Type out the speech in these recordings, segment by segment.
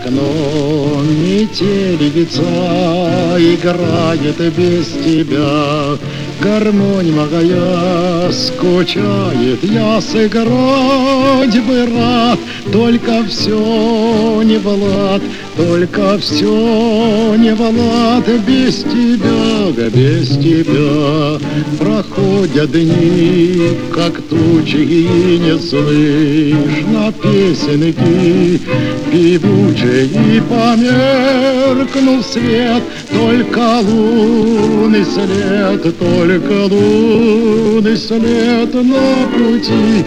окно метелица играет без тебя. Гармонь моя скучает, я сыграть бы рад, только все не в лад, только все не в лад. Без тебя, да без тебя проходят дни, как тучи, и не слышно песенки певучей. И померкнул свет, только лунный след, только лунный след на пути,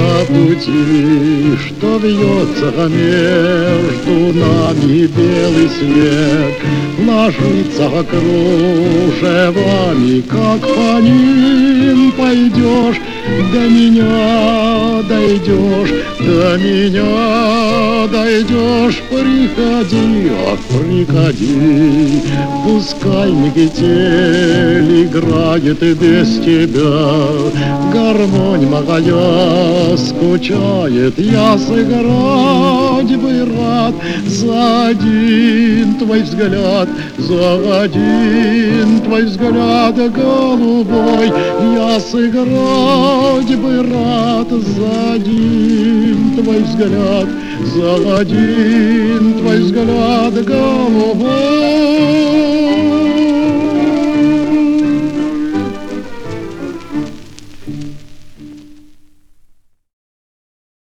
что вьется между нами белый снег, ложится кружевами, как по ним пойдешь, до меня дойдешь, до меня дойдешь. Приходи, ах, приходи, пускай метель играет без тебя. Гармонь моя скучает, я сыграть бы рад за один твой взгляд, за один твой взгляд голубой. Я сыграть бы рад за один твой взгляд, за один твой взгляд голубой.